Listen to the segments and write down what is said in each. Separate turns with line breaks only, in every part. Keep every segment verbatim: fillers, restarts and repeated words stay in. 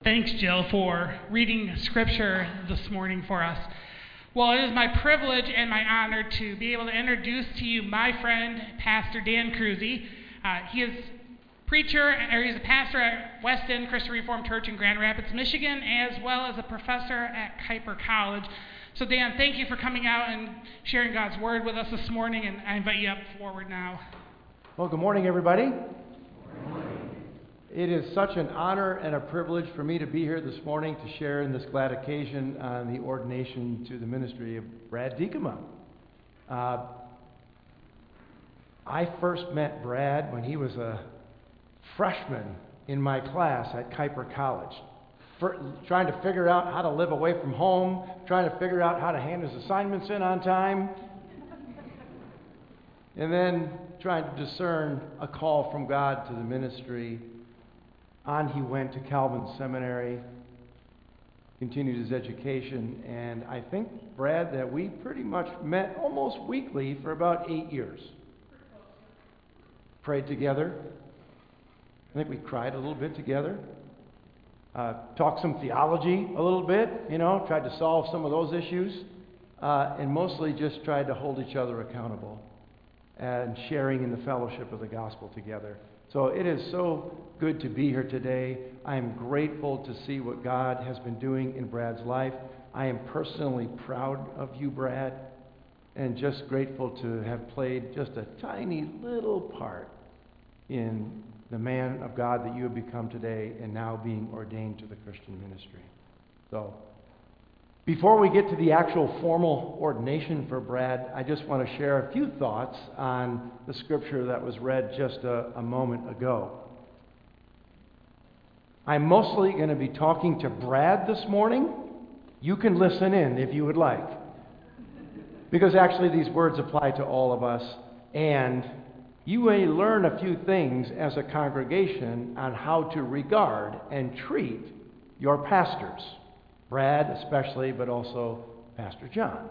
Thanks, Jill, for reading scripture this morning for us. Well, it is my privilege and my honor to be able to introduce to you my friend, Pastor Dan Cruzy. Uh, he is preacher, or he's a pastor at West End Christian Reformed Church in Grand Rapids, Michigan, as well as a professor at Kuiper College. So, Dan, thank you for coming out and sharing God's word with us this morning, and I invite you up forward now.
Well, good morning, everybody. It is such an honor and a privilege for me to be here this morning to share in this glad occasion on the ordination to the ministry of Brad Diekema. Uh, I first met Brad when he was a freshman in my class at Kuiper College, for, trying to figure out how to live away from home, trying to figure out how to hand his assignments in on time, and then trying to discern a call from God to the ministry. On he went to Calvin Seminary, continued his education, and I think, Brad, that we pretty much met almost weekly for about eight years. Prayed together. I think we cried a little bit together. Uh, talked some theology a little bit, you know, tried to solve some of those issues, uh, and mostly just tried to hold each other accountable and sharing in the fellowship of the gospel together. So it is so good to be here today. I am grateful to see what God has been doing in Brad's life. I am personally proud of you, Brad, and just grateful to have played just a tiny little part in the man of God that you have become today and now being ordained to the Christian ministry. So, before we get to the actual formal ordination for Brad, I just want to share a few thoughts on the scripture that was read just a, a moment ago. I'm mostly going to be talking to Brad this morning. You can listen in if you would like, because actually these words apply to all of us, and you may learn a few things as a congregation on how to regard and treat your pastors. Brad especially, but also Pastor John.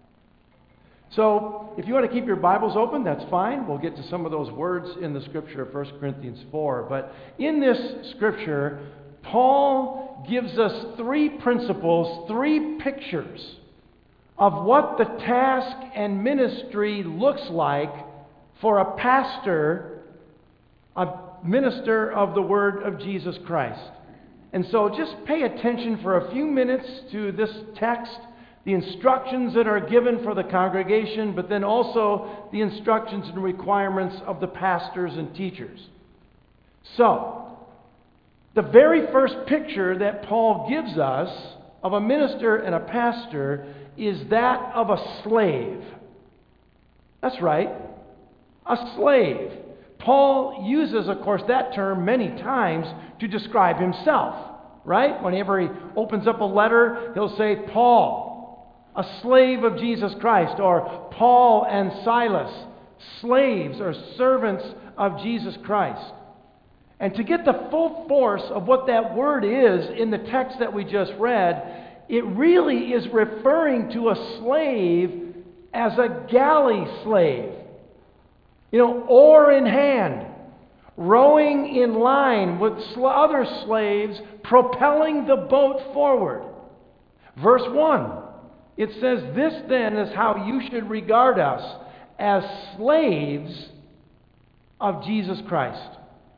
So, if you want to keep your Bibles open, that's fine. We'll get to some of those words in the scripture of First Corinthians four. But in this scripture, Paul gives us three principles, three pictures of what the task and ministry looks like for a pastor, a minister of the Word of Jesus Christ. And so just pay attention for a few minutes to this text, the instructions that are given for the congregation, but then also the instructions and requirements of the pastors and teachers. So, the very first picture that Paul gives us of a minister and a pastor is that of a slave. That's right, a slave. Paul uses, of course, that term many times to describe himself, right? Whenever he opens up a letter, he'll say, Paul, a slave of Jesus Christ, or Paul and Silas, slaves or servants of Jesus Christ. And to get the full force of what that word is in the text that we just read, it really is referring to a slave as a galley slave. You know, oar in hand, rowing in line with sl- other slaves, propelling the boat forward. Verse one, it says, "This then is how you should regard us, as slaves of Jesus Christ."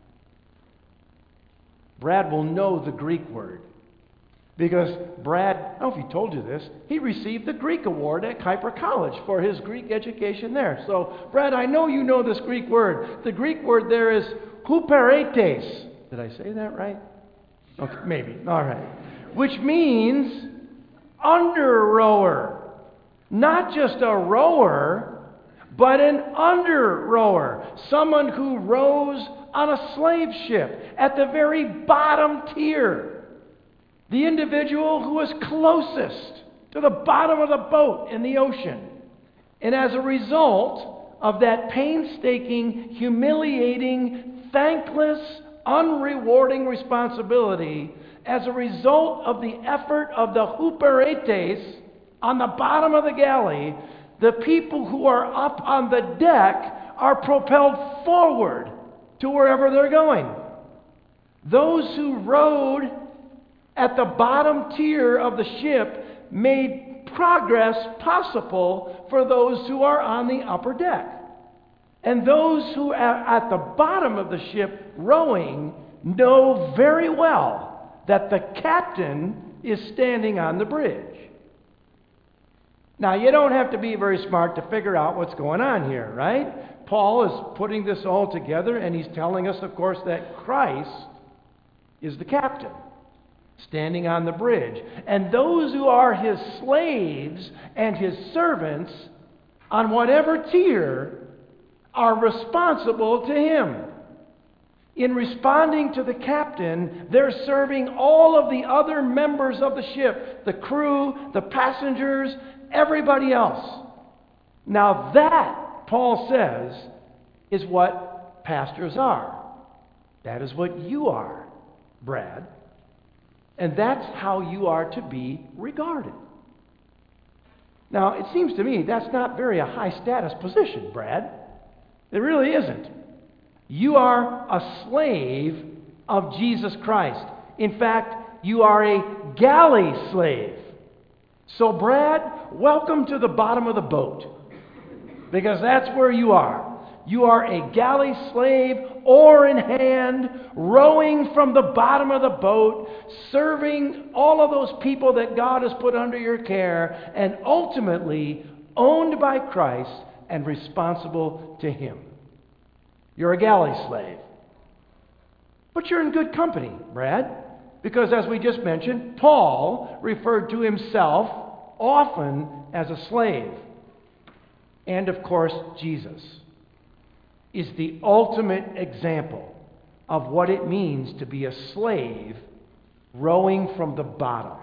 Brad will know the Greek word, because Brad, I don't know if he told you this, he received the Greek award at Kuiper College for his Greek education there. So, Brad, I know you know this Greek word. The Greek word there is huperetes. Did I say that right? Okay, maybe. All right. Which means under rower. Not just a rower, but an under rower. Someone who rows on a slave ship at the very bottom tier. The individual who is closest to the bottom of the boat in the ocean. And as a result of that painstaking, humiliating, thankless, unrewarding responsibility, as a result of the effort of the huperetes on the bottom of the galley, the people who are up on the deck are propelled forward to wherever they're going. Those who rowed at the bottom tier of the ship made progress possible for those who are on the upper deck. And those who are at the bottom of the ship rowing know very well that the captain is standing on the bridge. Now, you don't have to be very smart to figure out what's going on here, right? Paul is putting this all together, and he's telling us, of course, that Christ is the captain, standing on the bridge. And those who are his slaves and his servants, on whatever tier, are responsible to him. In responding to the captain, they're serving all of the other members of the ship, the crew, the passengers, everybody else. Now that, Paul says, is what pastors are. That is what you are, Brad. And that's how you are to be regarded. Now, it seems to me that's not very a high status position, Brad. It really isn't. You are a slave of Jesus Christ. In fact, you are a galley slave. So, Brad, welcome to the bottom of the boat, because that's where you are. You are a galley slave, oar in hand, rowing from the bottom of the boat, serving all of those people that God has put under your care, and ultimately owned by Christ and responsible to Him. You're a galley slave. But you're in good company, Brad, because as we just mentioned, Paul referred to himself often as a slave. And of course, Jesus is the ultimate example of what it means to be a slave rowing from the bottom.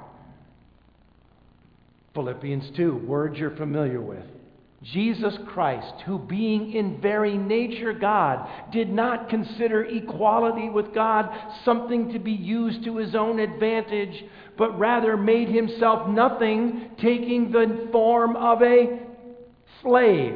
Philippians two, words you're familiar with. Jesus Christ, who being in very nature God, did not consider equality with God something to be used to his own advantage, but rather made himself nothing, taking the form of a slave.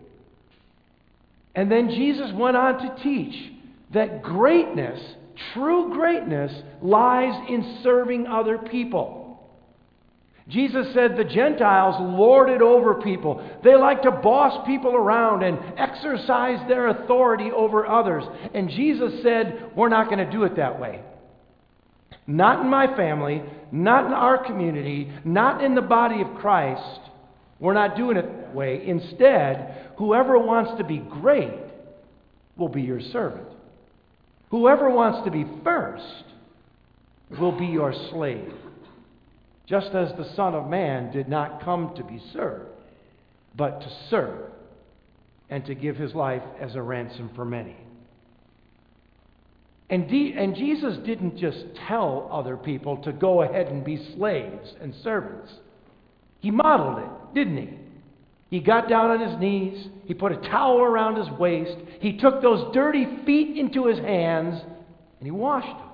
And then Jesus went on to teach that greatness, true greatness, lies in serving other people. Jesus said the Gentiles lord it over people. They like to boss people around and exercise their authority over others. And Jesus said, we're not going to do it that way. Not in my family, not in our community, not in the body of Christ. We're not doing it that way. Instead, whoever wants to be great will be your servant. Whoever wants to be first will be your slave. Just as the Son of Man did not come to be served, but to serve and to give his life as a ransom for many. And, de- and Jesus didn't just tell other people to go ahead and be slaves and servants. He modeled it, didn't he? He got down on his knees. He put a towel around his waist. He took those dirty feet into his hands and he washed them.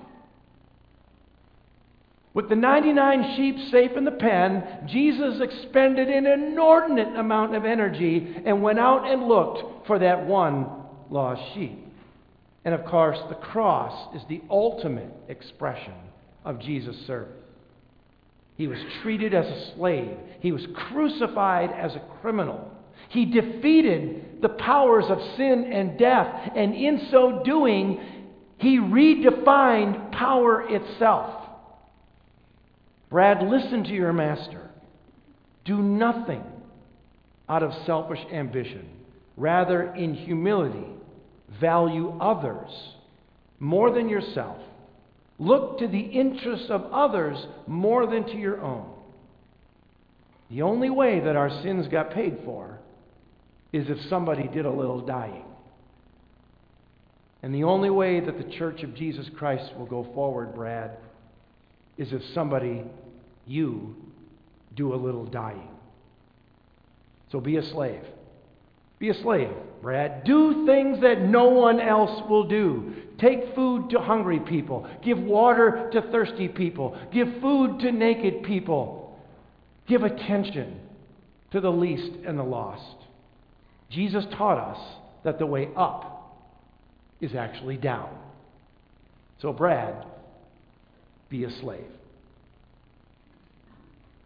With the ninety-nine sheep safe in the pen, Jesus expended an inordinate amount of energy and went out and looked for that one lost sheep. And of course, the cross is the ultimate expression of Jesus' service. He was treated as a slave. He was crucified as a criminal. He defeated the powers of sin and death, and in so doing, he redefined power itself. Brad, listen to your master. Do nothing out of selfish ambition. Rather, in humility, value others more than yourself. Look to the interests of others more than to your own. The only way that our sins got paid for is if somebody did a little dying. And the only way that the Church of Jesus Christ will go forward, Brad, is if somebody, you, do a little dying. So be a slave. Be a slave, Brad. Do things that no one else will do. Take food to hungry people. Give water to thirsty people. Give food to naked people. Give attention to the least and the lost. Jesus taught us that the way up is actually down. So, Brad, be a slave.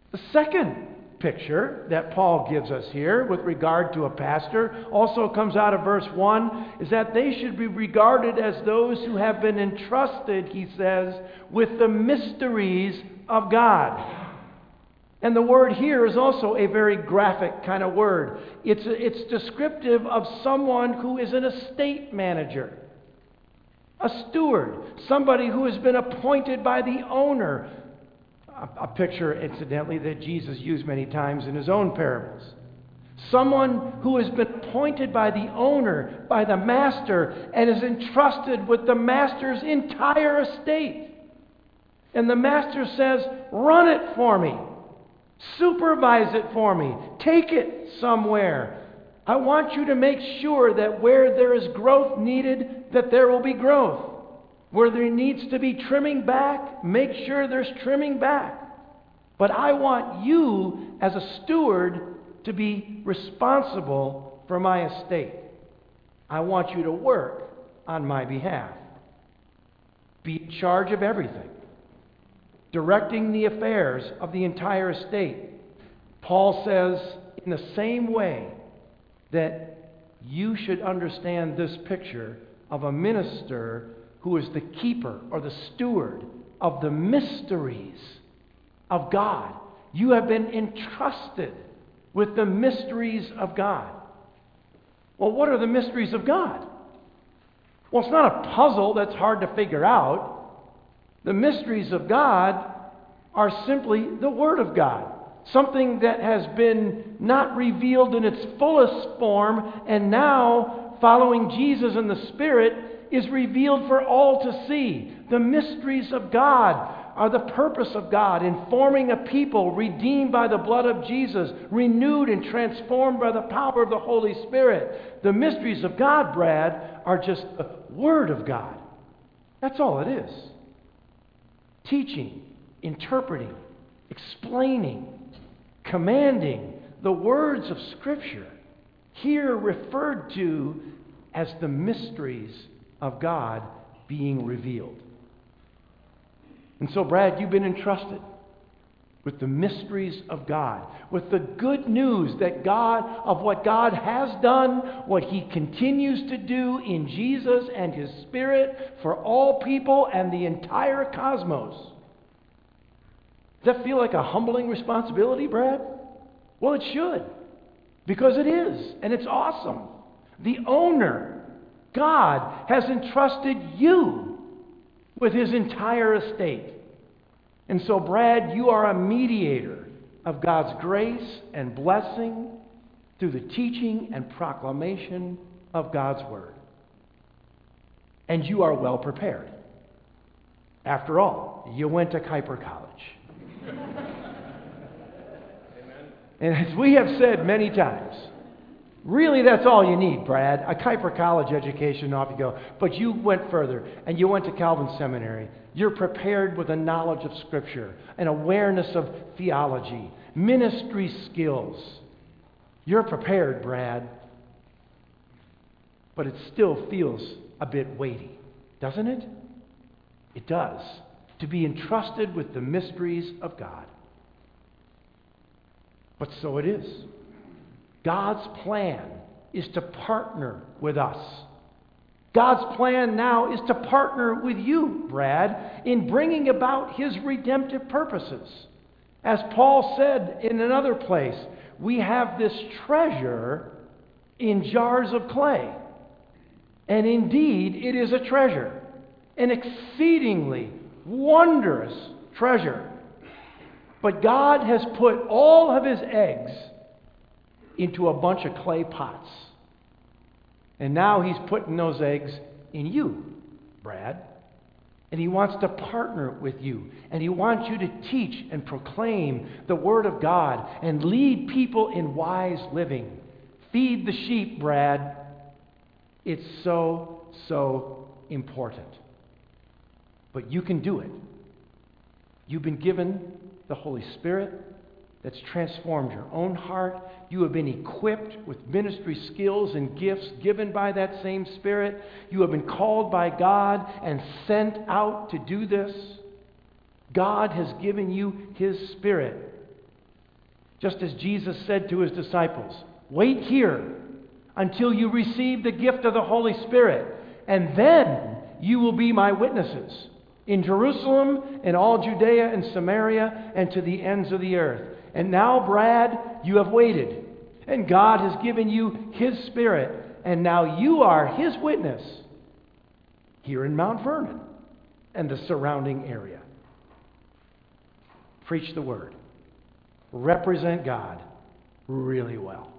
The second picture that Paul gives us here with regard to a pastor also comes out of verse one, is that they should be regarded as those who have been entrusted, he says, with the mysteries of God. And the word here is also a very graphic kind of word. It's, it's descriptive of someone who is an estate manager, a steward, somebody who has been appointed by the owner. A, a picture, incidentally, that Jesus used many times in his own parables. Someone who has been appointed by the owner, by the master, and is entrusted with the master's entire estate. And the master says, run it for me. Supervise it for me. Take it somewhere. I want you to make sure that where there is growth needed, that there will be growth. Where there needs to be trimming back, make sure there's trimming back. But I want you, as a steward, to be responsible for my estate. I want you to work on my behalf. Be in charge of everything. Directing the affairs of the entire estate. Paul says, in the same way that you should understand this picture of a minister who is the keeper or the steward of the mysteries of God. You have been entrusted with the mysteries of God. Well, what are the mysteries of God? Well, it's not a puzzle that's hard to figure out. The mysteries of God are simply the Word of God. Something that has been not revealed in its fullest form, and now, following Jesus and the Spirit, is revealed for all to see. The mysteries of God are the purpose of God in forming a people redeemed by the blood of Jesus, renewed and transformed by the power of the Holy Spirit. The mysteries of God, Brad, are just the Word of God. That's all it is. Teaching, interpreting, explaining, commanding the words of Scripture, here referred to as the mysteries of God being revealed. And so, Brad, you've been entrusted with the mysteries of God, with the good news that God, of what God has done, what He continues to do in Jesus and His Spirit for all people and the entire cosmos. Does that feel like a humbling responsibility, Brad? Well, it should, because it is, and it's awesome. The owner, God, has entrusted you with His entire estate. And so, Brad, you are a mediator of God's grace and blessing through the teaching and proclamation of God's Word. And you are well prepared. After all, you went to Kuiper College. And as we have said many times, really that's all you need, Brad. A Kuiper College education, off you go. But you went further, and you went to Calvin Seminary. You're prepared with a knowledge of Scripture, an awareness of theology, ministry skills. You're prepared, Brad. But it still feels a bit weighty, doesn't it? It does. To be entrusted with the mysteries of God. But so it is. God's plan is to partner with us. God's plan now is to partner with you, Brad, in bringing about His redemptive purposes. As Paul said in another place, we have this treasure in jars of clay. And indeed, it is a treasure, an exceedingly wondrous treasure. But God has put all of His eggs into a bunch of clay pots. And now He's putting those eggs in you, Brad. And He wants to partner with you. And He wants you to teach and proclaim the Word of God and lead people in wise living. Feed the sheep, Brad. It's so, so important. But you can do it. You've been given the Holy Spirit that's transformed your own heart. You have been equipped with ministry skills and gifts given by that same Spirit. You have been called by God and sent out to do this. God has given you His Spirit Just as Jesus said to his disciples, "Wait here until you receive the gift of the Holy Spirit, and then you will be my witnesses in Jerusalem and all Judea and Samaria and to the ends of the earth." And now, Brad, you have waited, and God has given you His Spirit, and now you are His witness here in Mount Vernon and the surrounding area. Preach the Word. Represent God really well.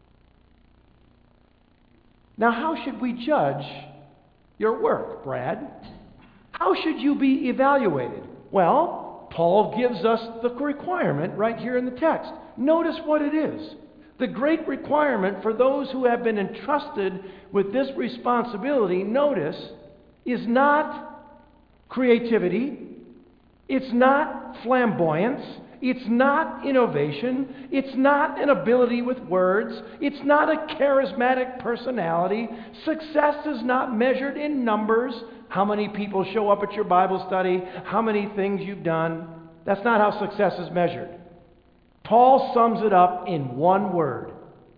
Now, how should we judge your work, Brad? How should you be evaluated? Well, Paul gives us the requirement right here in the text. Notice what it is. The great requirement for those who have been entrusted with this responsibility, notice, is not creativity. It's not flamboyance. It's not innovation. It's not an ability with words. It's not a charismatic personality. Success is not measured in numbers. How many people show up at your Bible study? How many things you've done? That's not how success is measured. Paul sums it up in one word: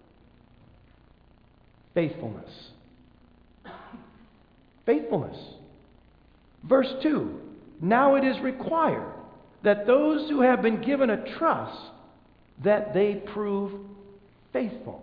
faithfulness. Faithfulness. Verse two, now it is required that those who have been given a trust, that they prove faithful.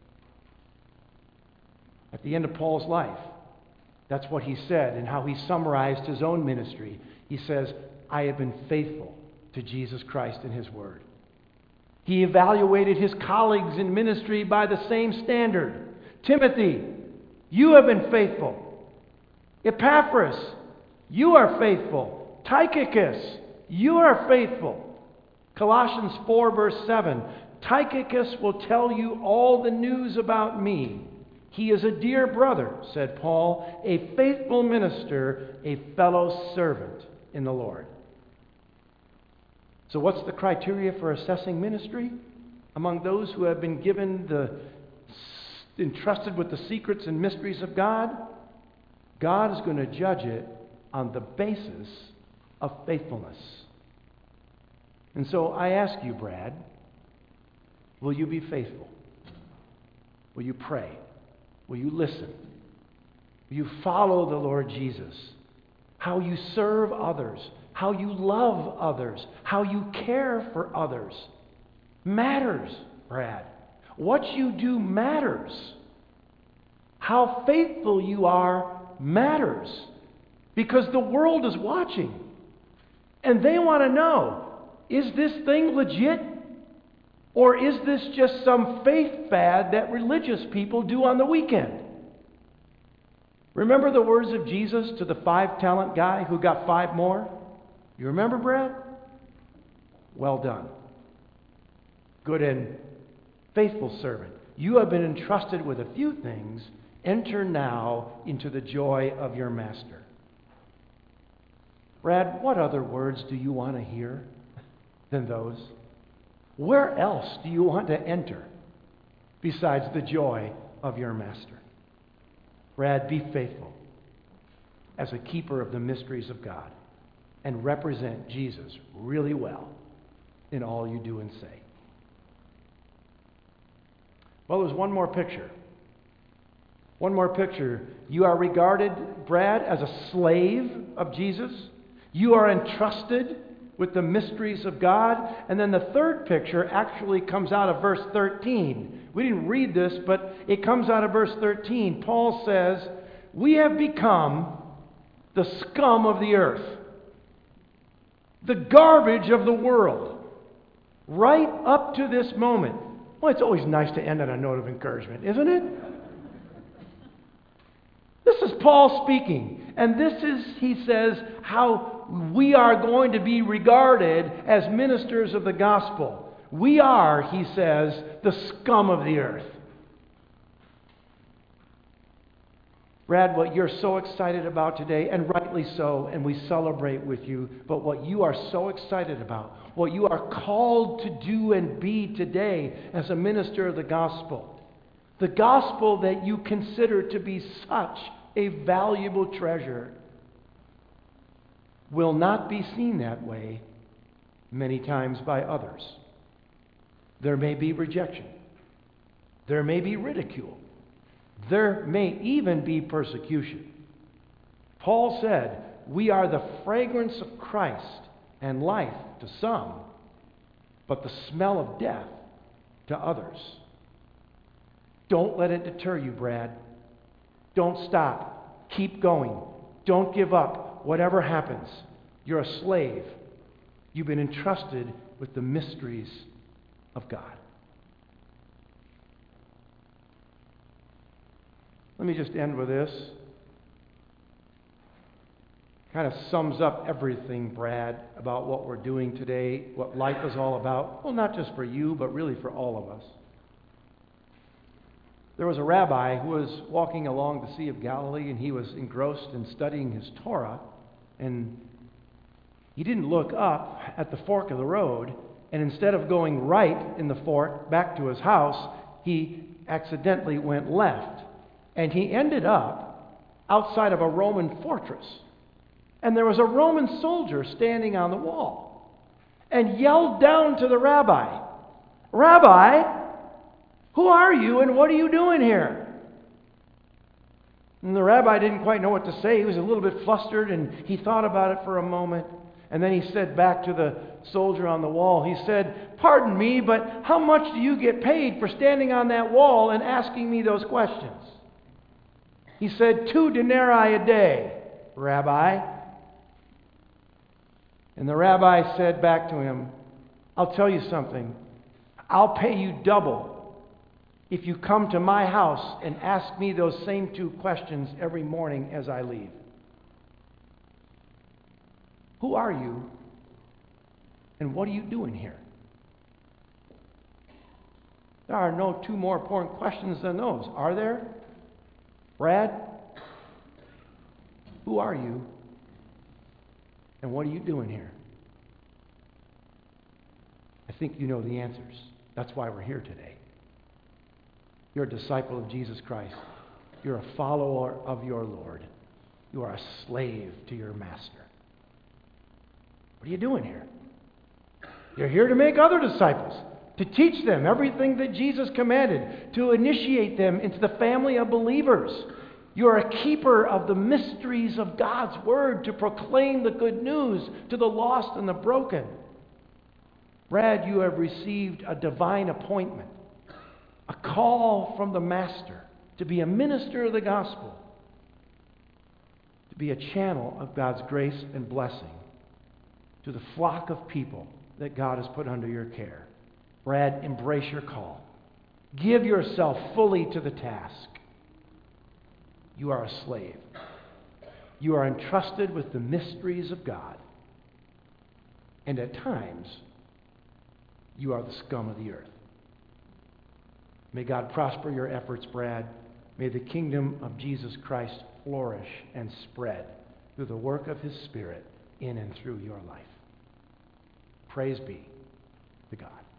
At the end of Paul's life, that's what he said and how he summarized his own ministry. He says, I have been faithful to Jesus Christ and His Word. He evaluated his colleagues in ministry by the same standard. Timothy, you have been faithful. Epaphras, you are faithful. Tychicus, you are faithful. Colossians four, verse seven. Tychicus will tell you all the news about me. He is a dear brother, said Paul, a faithful minister, a fellow servant in the Lord. So what's the criteria for assessing ministry? Among those who have been given the, entrusted with the secrets and mysteries of God, God is going to judge it on the basis of faithfulness. And so I ask you, Brad, will you be faithful? Will you pray? Will you listen? Will you follow the Lord Jesus? How you serve others, how you love others, how you care for others matters, Brad. What you do matters. How faithful you are matters. Because the world is watching. And they want to know, is this thing legit? Or is this just some faith fad that religious people do on the weekend? Remember the words of Jesus to the five-talent guy who got five more? You remember, Brad? Well done. Good and faithful servant. You have been entrusted with a few things. Enter now into the joy of your master. Brad, what other words do you want to hear than those? Where else do you want to enter besides the joy of your master? Brad, be faithful as a keeper of the mysteries of God and represent Jesus really well in all you do and say. Well, there's one more picture. One more picture. You are regarded, Brad, as a slave of Jesus. You are entrusted with the mysteries of God. And then the third picture actually comes out of verse thirteen. We didn't read this, but it comes out of verse thirteen. Paul says, we have become the scum of the earth, the garbage of the world, right up to this moment. Well, it's always nice to end on a note of encouragement, isn't it? This is Paul speaking, and this is, he says, how we are going to be regarded as ministers of the gospel. We are, he says, the scum of the earth. Brad, what you're so excited about today, and rightly so, and we celebrate with you, but what you are so excited about, what you are called to do and be today as a minister of the gospel, the gospel that you consider to be such a valuable treasure, will not be seen that way many times by others. There may be rejection. There may be ridicule. There may even be persecution. Paul said, we are the fragrance of Christ and life to some, but the smell of death to others. Don't let it deter you, Brad. Don't stop. Keep going. Don't give up. Whatever happens, you're a slave. You've been entrusted with the mysteries of God. Let me just end with this. Kind of sums up everything, Brad, about what we're doing today, what life is all about. Well, not just for you, but really for all of us. There was a rabbi who was walking along the Sea of Galilee, and he was engrossed in studying his Torah, and he didn't look up at the fork of the road, and instead of going right in the fork back to his house, he accidentally went left. And he ended up outside of a Roman fortress. And there was a Roman soldier standing on the wall and yelled down to the rabbi, "Rabbi, who are you and what are you doing here?" And the rabbi didn't quite know what to say. He was a little bit flustered, and he thought about it for a moment. And then he said back to the soldier on the wall, he said, "Pardon me, but how much do you get paid for standing on that wall and asking me those questions?" He said, "Two denarii a day, Rabbi." And the rabbi said back to him, "I'll tell you something. I'll pay you double if you come to my house and ask me those same two questions every morning as I leave." Who are you? And what are you doing here? There are no two more important questions than those, are there? Brad, who are you? And what are you doing here? I think you know the answers. That's why we're here today. You're a disciple of Jesus Christ. You're a follower of your Lord. You are a slave to your master. What are you doing here? You're here to make other disciples, to teach them everything that Jesus commanded, to initiate them into the family of believers. You are a keeper of the mysteries of God's Word, to proclaim the good news to the lost and the broken. Brad, you have received a divine appointment, a call from the Master to be a minister of the gospel, to be a channel of God's grace and blessing to the flock of people that God has put under your care. Brad, embrace your call. Give yourself fully to the task. You are a slave. You are entrusted with the mysteries of God. And at times, you are the scum of the earth. May God prosper your efforts, Brad. May the kingdom of Jesus Christ flourish and spread through the work of His Spirit in and through your life. Praise be to God.